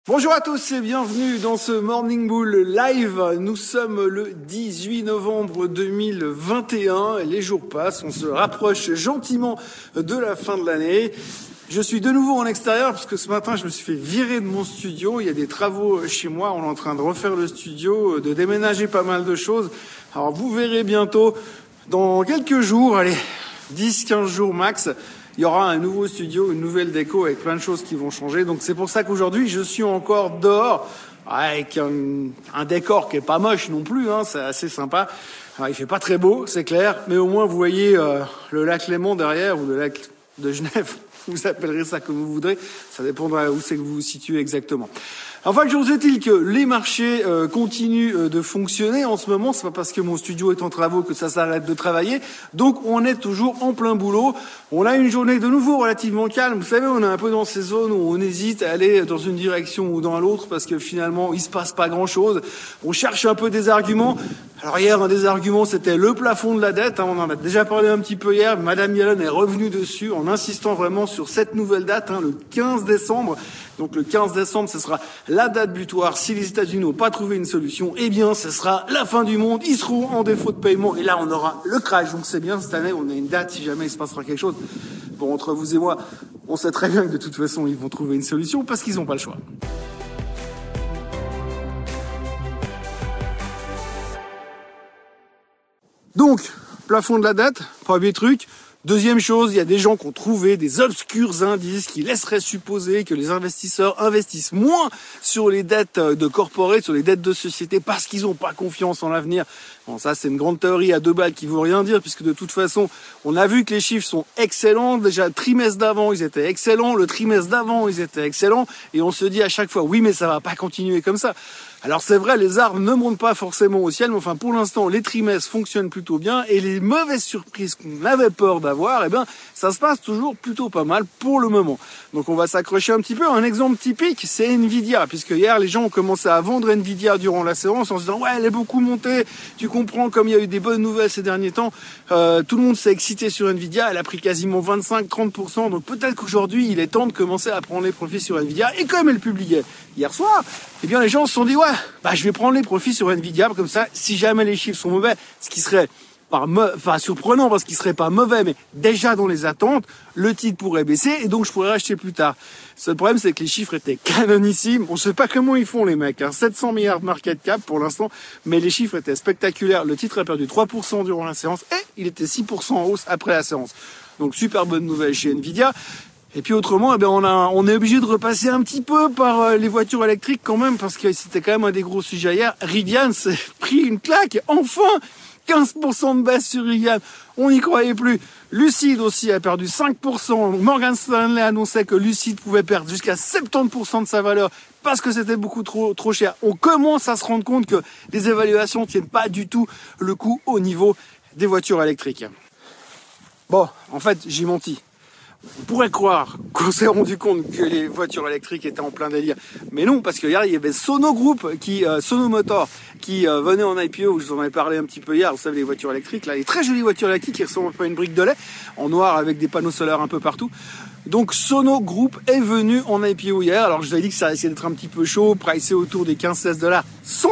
Bonjour à tous et bienvenue dans ce Morning Bull Live. Nous sommes le 18 novembre 2021 et les jours passent, on se rapproche gentiment de la fin de l'année. Je suis de nouveau en extérieur parce que ce matin je me suis fait virer de mon studio. Il y a des travaux chez moi, on est en train de refaire le studio, de déménager pas mal de choses. Alors vous verrez bientôt, dans quelques jours, allez, 10-15 jours max, il y aura un nouveau studio, une nouvelle déco avec plein de choses qui vont changer. Donc c'est pour ça qu'aujourd'hui je suis encore dehors avec un décor qui est pas moche non plus, hein, c'est assez sympa. Alors, il fait pas très beau, c'est clair, mais au moins vous voyez le lac Léman derrière ou le lac de Genève. Vous appellerez ça comme vous voudrez, ça dépendra où c'est que vous vous situez exactement. Enfin, toujours est-il que les marchés continuent de fonctionner en ce moment. C'est pas parce que mon studio est en travaux que ça s'arrête de travailler. Donc, on est toujours en plein boulot. On a une journée de nouveau relativement calme. Vous savez, on est un peu dans ces zones où on hésite à aller dans une direction ou dans l'autre parce que finalement, il se passe pas grand-chose. On cherche un peu des arguments. Alors hier, un des arguments, c'était le plafond de la dette. On en a déjà parlé un petit peu hier. Madame Yellen est revenue dessus en insistant vraiment sur cette nouvelle date, le 15 décembre. Donc le 15 décembre, ce sera la date butoir. Si les États-Unis n'ont pas trouvé une solution, eh bien, ce sera la fin du monde. Ils seront en défaut de paiement et là, on aura le crash. Donc c'est bien, cette année, on a une date si jamais il se passera quelque chose. Bon, entre vous et moi, on sait très bien que de toute façon, ils vont trouver une solution parce qu'ils n'ont pas le choix. Donc, plafond de la dette, premier truc. Deuxième chose, il y a des gens qui ont trouvé des obscurs indices qui laisseraient supposer que les investisseurs investissent moins sur les dettes de corporate, sur les dettes de société parce qu'ils n'ont pas confiance en l'avenir. Bon, ça, c'est une grande théorie à deux balles qui ne veut rien dire puisque de toute façon, on a vu que les chiffres sont excellents. Déjà, le trimestre d'avant, ils étaient excellents. Le trimestre d'avant, ils étaient excellents. Et on se dit à chaque fois, oui, mais ça va pas continuer comme ça. Alors c'est vrai, les arbres ne montent pas forcément au ciel, mais enfin pour l'instant les trimestres fonctionnent plutôt bien et les mauvaises surprises qu'on avait peur d'avoir, eh bien ça se passe toujours plutôt pas mal pour le moment. Donc on va s'accrocher un petit peu. Un exemple typique, c'est Nvidia, puisque hier les gens ont commencé à vendre Nvidia durant la séance en se disant ouais elle est beaucoup montée. Tu comprends comme il y a eu des bonnes nouvelles ces derniers temps, tout le monde s'est excité sur Nvidia, elle a pris quasiment 25-30%. Donc peut-être qu'aujourd'hui il est temps de commencer à prendre les profits sur Nvidia. Et comme elle publiait hier soir, eh bien les gens se sont dit ouais, je vais prendre les profits sur Nvidia, comme ça, si jamais les chiffres sont mauvais, ce qui serait pas surprenant parce qu'il serait pas mauvais, mais déjà dans les attentes, le titre pourrait baisser et donc je pourrais racheter plus tard. Le seul problème, c'est que les chiffres étaient canonissimes. On sait pas comment ils font les mecs, 700 milliards de market cap pour l'instant, mais les chiffres étaient spectaculaires. Le titre a perdu 3% durant la séance et il était 6% en hausse après la séance. Donc super bonne nouvelle chez Nvidia. Et puis autrement, on est obligé de repasser un petit peu par les voitures électriques quand même, parce que c'était quand même un des gros sujets hier. Rivian s'est pris une claque, enfin 15% de baisse sur Rivian, on n'y croyait plus. Lucid aussi a perdu 5%. Morgan Stanley annonçait que Lucid pouvait perdre jusqu'à 70% de sa valeur parce que c'était beaucoup trop cher. On commence à se rendre compte que les évaluations ne tiennent pas du tout le coup au niveau des voitures électriques. Bon, en fait, j'ai menti. On pourrait croire qu'on s'est rendu compte que les voitures électriques étaient en plein délire. Mais non, parce que hier, il y avait Sono Group, Sono Motor, qui venait en IPO, je vous en avais parlé un petit peu hier, vous savez, les voitures électriques, là, les très jolies voitures électriques qui ressemblent un peu à une brique de lait, en noir avec des panneaux solaires un peu partout. Donc Sono Group est venu en IPO hier. Alors je vous avais dit que ça risquait d'être un petit peu chaud, pricé autour des 15-16 $.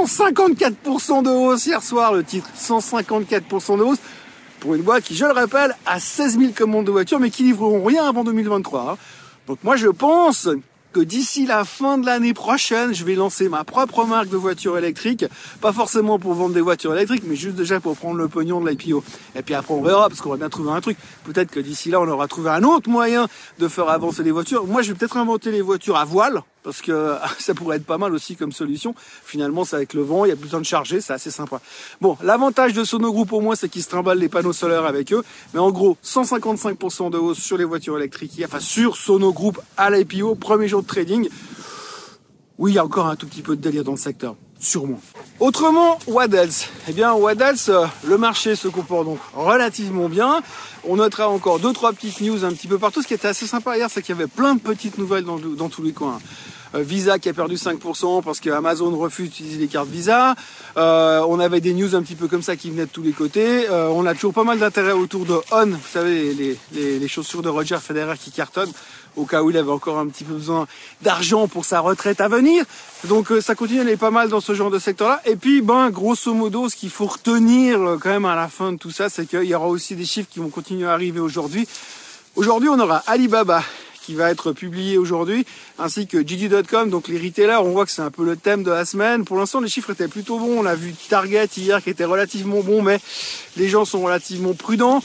154% de hausse hier soir, le titre, 154% de hausse. Pour une boîte qui, je le rappelle, a 16 000 commandes de voitures, mais qui livreront rien avant 2023. Donc moi, je pense que d'ici la fin de l'année prochaine, je vais lancer ma propre marque de voitures électriques. Pas forcément pour vendre des voitures électriques, mais juste déjà pour prendre le pognon de l'IPO. Et puis après, on verra, parce qu'on va bien trouver un truc. Peut-être que d'ici là, on aura trouvé un autre moyen de faire avancer les voitures. Moi, je vais peut-être inventer les voitures à voile, parce que ça pourrait être pas mal aussi comme solution. Finalement, c'est avec le vent, il y a plus besoin de charger, c'est assez sympa. Bon, l'avantage de Sono Group au moins, c'est qu'ils se trimballent les panneaux solaires avec eux. Mais en gros, 155% de hausse sur les voitures électriques, enfin sur Sono Group à l'IPO, premier jour de trading. Oui, il y a encore un tout petit peu de délire dans le secteur, sûrement. Autrement, what else? Eh bien, what else, le marché se comporte donc relativement bien. On notera encore 2-3 petites news un petit peu partout. Ce qui était assez sympa hier, c'est qu'il y avait plein de petites nouvelles dans tous les coins. Visa qui a perdu 5% parce que Amazon refuse d'utiliser les cartes Visa. On avait des news un petit peu comme ça qui venaient de tous les côtés. On a toujours pas mal d'intérêt autour de On, vous savez, les chaussures de Roger Federer qui cartonnent. au cas où il avait encore un petit peu besoin d'argent pour sa retraite à venir. Donc ça continue à aller pas mal dans ce genre de secteur-là. Et puis, grosso modo, ce qu'il faut retenir quand même à la fin de tout ça, c'est qu'il y aura aussi des chiffres qui vont continuer à arriver aujourd'hui. Aujourd'hui, on aura Alibaba qui va être publié aujourd'hui, ainsi que JD.com, donc les retailers. On voit que c'est un peu le thème de la semaine. Pour l'instant, les chiffres étaient plutôt bons. On a vu Target hier qui était relativement bon, mais les gens sont relativement prudents.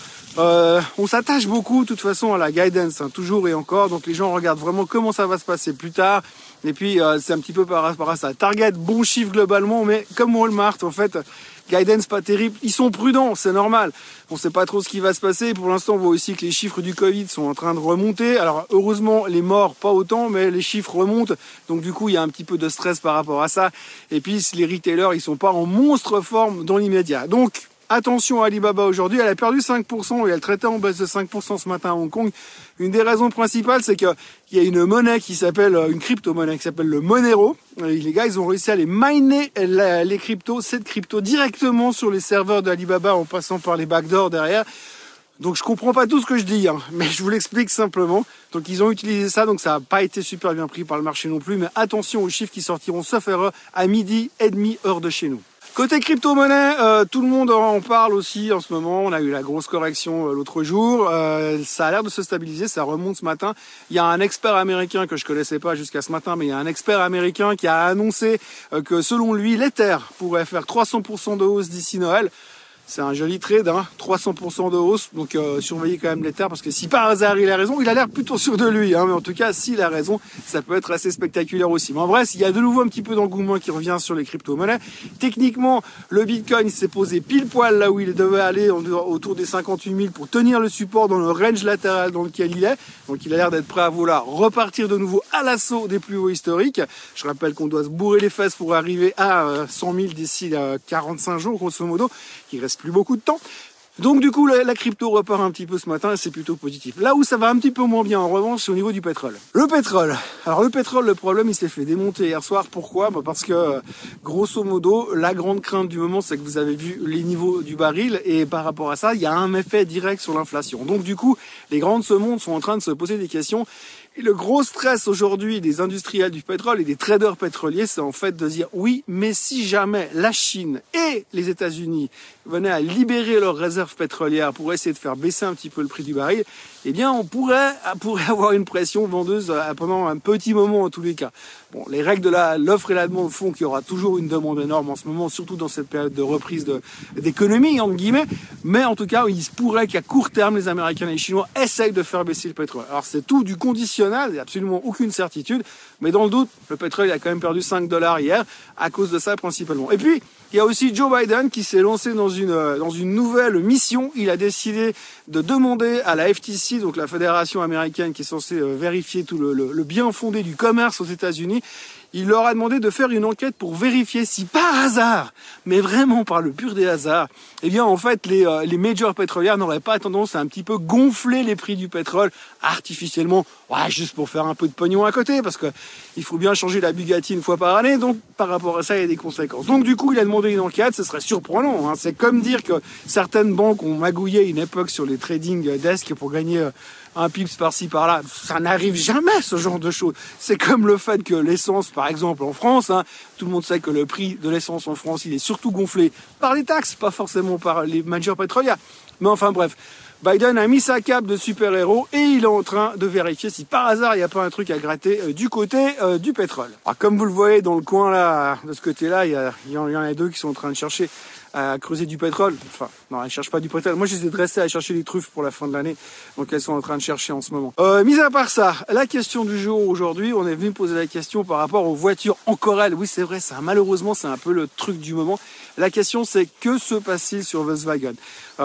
On s'attache beaucoup, de toute façon, à la guidance, toujours et encore. Donc les gens regardent vraiment comment ça va se passer plus tard. Et puis, c'est un petit peu par rapport à ça. Target, bon chiffre globalement, mais comme Walmart, en fait, guidance pas terrible. Ils sont prudents, c'est normal. On sait pas trop ce qui va se passer. Pour l'instant, on voit aussi que les chiffres du Covid sont en train de remonter. Alors, heureusement, les morts, pas autant, mais les chiffres remontent. Donc, du coup, il y a un petit peu de stress par rapport à ça. Et puis, les retailers, ils sont pas en monstre forme dans l'immédiat. Donc, attention à Alibaba aujourd'hui, elle a perdu 5% et elle traitait en baisse de 5% ce matin à Hong Kong. Une des raisons principales, c'est qu'il y a une monnaie qui s'appelle, une crypto-monnaie qui s'appelle le Monero. Et les gars, ils ont réussi à aller miner les cryptos, cette crypto directement sur les serveurs d'Alibaba en passant par les backdoors derrière. Donc je comprends pas tout ce que je dis, mais je vous l'explique simplement. Donc ils ont utilisé ça, donc ça n'a pas été super bien pris par le marché non plus. Mais attention aux chiffres qui sortiront, sauf erreur, à 12h30 heure de chez nous. Côté crypto-monnaie, tout le monde en parle aussi en ce moment. On a eu la grosse correction l'autre jour. Ça a l'air de se stabiliser, ça remonte ce matin. Il y a un expert américain que je connaissais pas jusqu'à ce matin, mais il y a un expert américain qui a annoncé que selon lui, l'Ether pourrait faire 300% de hausse d'ici Noël. C'est un joli trade, 300% de hausse, donc surveillez quand même l'Ether, parce que si par hasard il a raison, il a l'air plutôt sûr de lui, mais en tout cas s'il a raison, ça peut être assez spectaculaire aussi. Mais en vrai, il y a de nouveau un petit peu d'engouement qui revient sur les crypto-monnaies. Techniquement, le Bitcoin s'est posé pile poil là où il devait aller, autour des 58 000 pour tenir le support dans le range latéral dans lequel il est. Donc il a l'air d'être prêt à vouloir repartir de nouveau à l'assaut des plus hauts historiques. Je rappelle qu'on doit se bourrer les fesses pour arriver à 100 000 d'ici 45 jours, grosso modo. Il reste plus beaucoup de temps. Donc du coup la crypto repart un petit peu ce matin et c'est plutôt positif. Là où ça va un petit peu moins bien en revanche, c'est au niveau du pétrole. Le pétrole. Alors le pétrole, le problème, il s'est fait démonter hier soir. Pourquoi ? Parce que grosso modo, la grande crainte du moment, c'est que vous avez vu les niveaux du baril et par rapport à ça, il y a un effet direct sur l'inflation. Donc du coup, les grands de ce monde sont en train de se poser des questions. Et le gros stress aujourd'hui des industriels du pétrole et des traders pétroliers, c'est en fait de dire oui, mais si jamais la Chine et les États-Unis venaient à libérer leurs réserves pétrolières pour essayer de faire baisser un petit peu le prix du baril, eh bien on pourrait avoir une pression vendeuse pendant un petit moment en tous les cas. Bon, les règles de l'offre et la demande font qu'il y aura toujours une demande énorme en ce moment, surtout dans cette période de reprise d'économie, entre guillemets, mais en tout cas, il se pourrait qu'à court terme, les Américains et les Chinois essayent de faire baisser le pétrole. Alors c'est tout du conditionnel, il n'y a absolument aucune certitude, mais dans le doute, le pétrole il a quand même perdu 5 $ hier, à cause de ça principalement. Et puis, il y a aussi Joe Biden qui s'est lancé dans une nouvelle mission. Il a décidé de demander à la FTC, donc la fédération américaine qui est censée vérifier tout le bien fondé du commerce aux États-Unis, il leur a demandé de faire une enquête pour vérifier si par hasard, mais vraiment par le pur des hasards, eh bien en fait les majors pétrolières n'auraient pas tendance à un petit peu gonfler les prix du pétrole artificiellement, juste pour faire un peu de pognon à côté, parce que il faut bien changer la Bugatti une fois par année, donc par rapport à ça il y a des conséquences. Donc du coup il a demandé une enquête, ce serait surprenant, c'est comme dire que certaines banques ont magouillé une époque sur les trading desks pour gagner un pips par-ci par-là, ça n'arrive jamais ce genre de choses. C'est comme le fait que l'essence, par exemple en France, tout le monde sait que le prix de l'essence en France, il est surtout gonflé par les taxes, pas forcément par les majors pétrolières. Mais enfin bref, Biden a mis sa cape de super-héros et il est en train de vérifier si par hasard il n'y a pas un truc à gratter du côté du pétrole. Alors, comme vous le voyez dans le coin là, de ce côté-là, il y en a deux qui sont en train de chercher à creuser du pétrole. Enfin, non, elles ne cherchent pas du pétrole. Moi, j'essaie de rester à chercher les truffes pour la fin de l'année. Donc, elles sont en train de chercher en ce moment. Mis à part ça, la question du jour aujourd'hui, on est venu poser la question par rapport aux voitures encore elles. Oui, c'est vrai, malheureusement, c'est un peu le truc du moment. La question, c'est que se passe-t-il sur Volkswagen ?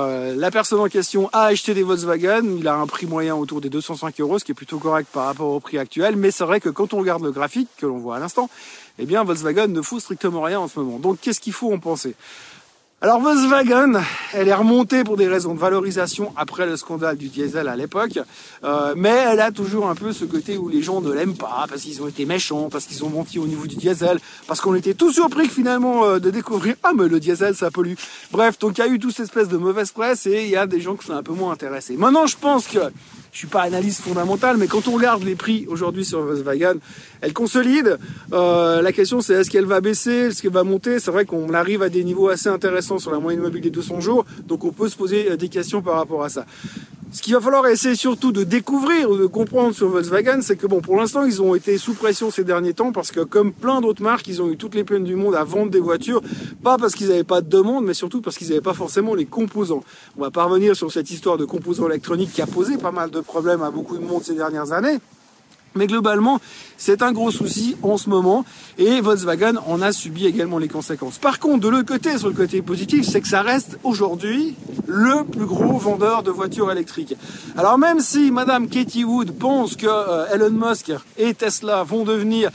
La personne en question a acheté des Volkswagen. Il a un prix moyen autour des 205 €, ce qui est plutôt correct par rapport au prix actuel. Mais c'est vrai que quand on regarde le graphique que l'on voit à l'instant, eh bien, Volkswagen ne fout strictement rien en ce moment. Donc, qu'est-ce qu'il faut en penser ? Alors Volkswagen, elle est remontée pour des raisons de valorisation après le scandale du diesel à l'époque, mais elle a toujours un peu ce côté où les gens ne l'aiment pas, parce qu'ils ont été méchants, parce qu'ils ont menti au niveau du diesel, parce qu'on était tous surpris finalement de découvrir « Ah mais le diesel ça pollue ». Bref, donc il y a eu toute cette espèce de mauvaise presse et il y a des gens qui sont un peu moins intéressés. Maintenant je pense que je suis pas analyste fondamentale, mais quand on regarde les prix aujourd'hui sur Volkswagen, elle consolide. La question c'est est-ce qu'elle va baisser, est-ce qu'elle va monter? C'est vrai qu'on arrive à des niveaux assez intéressants sur la moyenne mobile des 200 jours, donc on peut se poser des questions par rapport à ça. Ce qu'il va falloir essayer surtout de découvrir ou de comprendre sur Volkswagen, c'est que bon, pour l'instant, ils ont été sous pression ces derniers temps parce que comme plein d'autres marques, ils ont eu toutes les peines du monde à vendre des voitures, pas parce qu'ils n'avaient pas de demande, mais surtout parce qu'ils n'avaient pas forcément les composants. On va pas revenir sur cette histoire de composants électroniques qui a posé pas mal de problèmes à beaucoup de monde ces dernières années. Mais globalement, c'est un gros souci en ce moment et Volkswagen en a subi également les conséquences. Par contre, de l'autre côté, sur le côté positif, c'est que ça reste aujourd'hui le plus gros vendeur de voitures électriques. Alors même si Madame Katie Wood pense que Elon Musk et Tesla vont devenir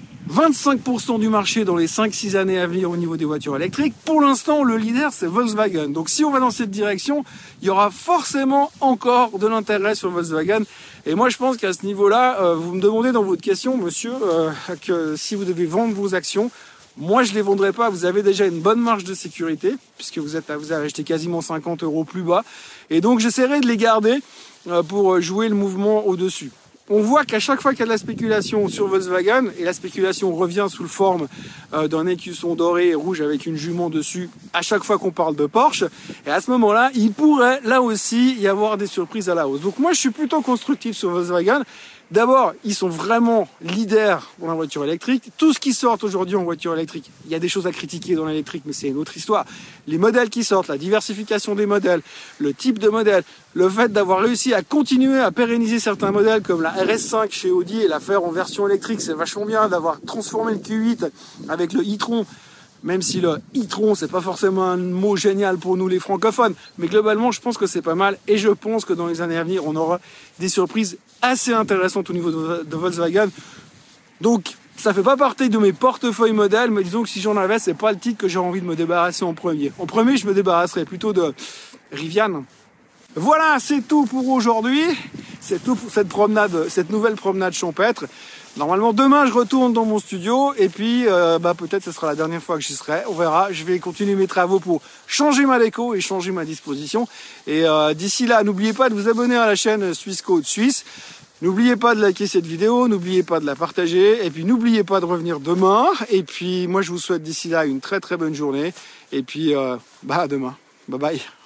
25% du marché dans les 5-6 années à venir au niveau des voitures électriques. Pour l'instant, le leader, c'est Volkswagen. Donc si on va dans cette direction, il y aura forcément encore de l'intérêt sur Volkswagen. Et moi, je pense qu'à ce niveau-là, vous me demandez dans votre question, monsieur, que si vous devez vendre vos actions, moi, je les vendrai pas. Vous avez déjà une bonne marge de sécurité, puisque vous avez acheté quasiment 50 € plus bas. Et donc, j'essaierai de les garder pour jouer le mouvement au-dessus. On voit qu'à chaque fois qu'il y a de la spéculation sur Volkswagen, et la spéculation revient sous la forme d'un écusson doré et rouge avec une jument dessus, à chaque fois qu'on parle de Porsche, et à ce moment-là, il pourrait là aussi y avoir des surprises à la hausse. Donc moi, je suis plutôt constructif sur Volkswagen. D'abord, ils sont vraiment leaders dans la voiture électrique. Tout ce qui sort aujourd'hui en voiture électrique, il y a des choses à critiquer dans l'électrique, mais c'est une autre histoire. Les modèles qui sortent, la diversification des modèles, le type de modèle, le fait d'avoir réussi à continuer à pérenniser certains modèles comme la RS5 chez Audi et la faire en version électrique, c'est vachement bien d'avoir transformé le Q8 avec le e-tron. Même si le e-tron, c'est pas forcément un mot génial pour nous les francophones, mais globalement, je pense que c'est pas mal et je pense que dans les années à venir, on aura des surprises assez intéressantes au niveau de Volkswagen. Donc, ça fait pas partie de mes portefeuilles modèles, mais disons que si j'en avais, c'est pas le titre que j'ai envie de me débarrasser en premier. En premier, je me débarrasserais plutôt de Rivian. Voilà, c'est tout pour aujourd'hui. C'est tout pour cette promenade, cette nouvelle promenade champêtre. Normalement, demain, je retourne dans mon studio et puis peut-être ce sera la dernière fois que j'y serai. On verra. Je vais continuer mes travaux pour changer ma déco et changer ma disposition. Et d'ici là, n'oubliez pas de vous abonner à la chaîne Suisse Côte Suisse. N'oubliez pas de liker cette vidéo, n'oubliez pas de la partager et puis n'oubliez pas de revenir demain. Et puis moi, je vous souhaite d'ici là une très très bonne journée. Et puis à demain. Bye bye.